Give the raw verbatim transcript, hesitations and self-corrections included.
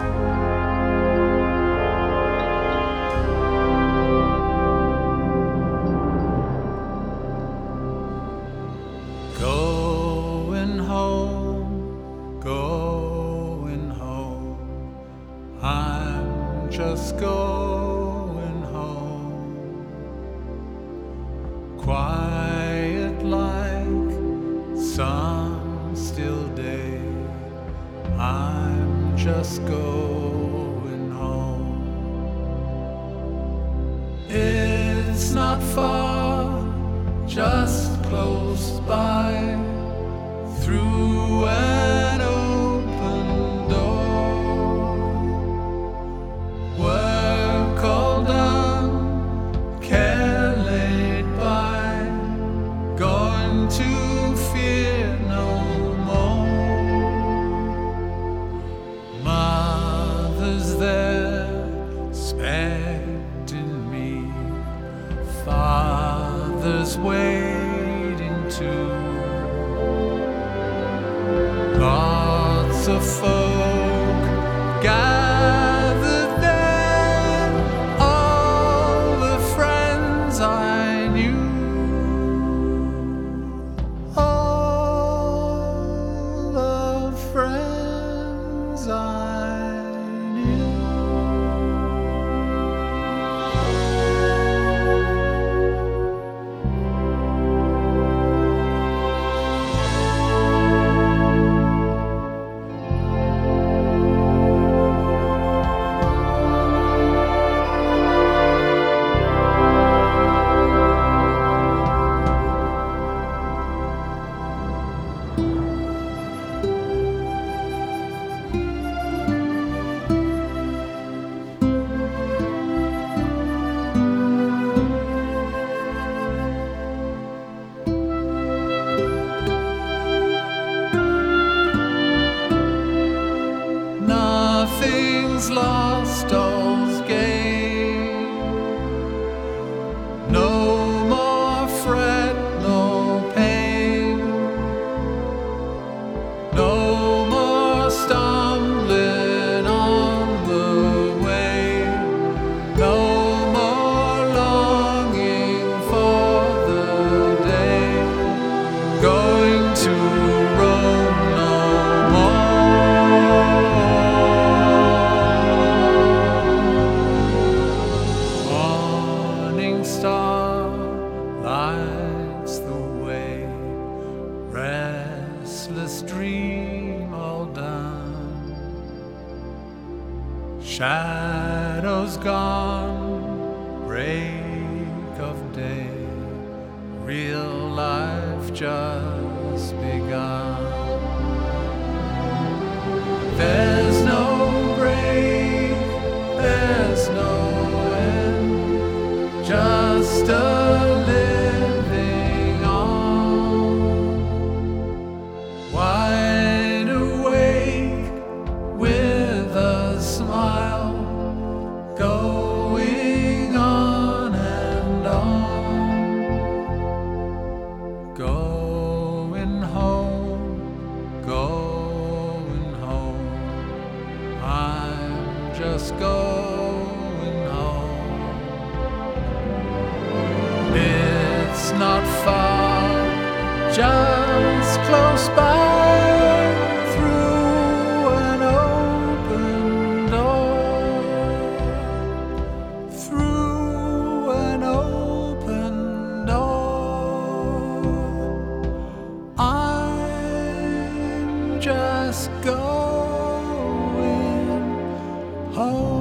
Going home, going home, I'm just going home. Quiet like some still day, I'm just going home. It's not far, just close by, through an open door. Work all done, care laid by, going to fear no more. Mother's there, expecting me, Father's waiting too. Lots of folk gathered there, all the friends I knew, all the friends I knew. Nothing's lost, all's gain. No more fret, no pain. No more stumbling on the way. No more longing for the day. Going to roam no more. Star lights the way, restless dream all done. Shadows gone, break of day, real life just begun. There's no break, there's no just a living on, wide awake with a smile, going on and on, going home, going home, I'm just going home. It's not far, just close by, through an open door, through an open door. I'm just going home.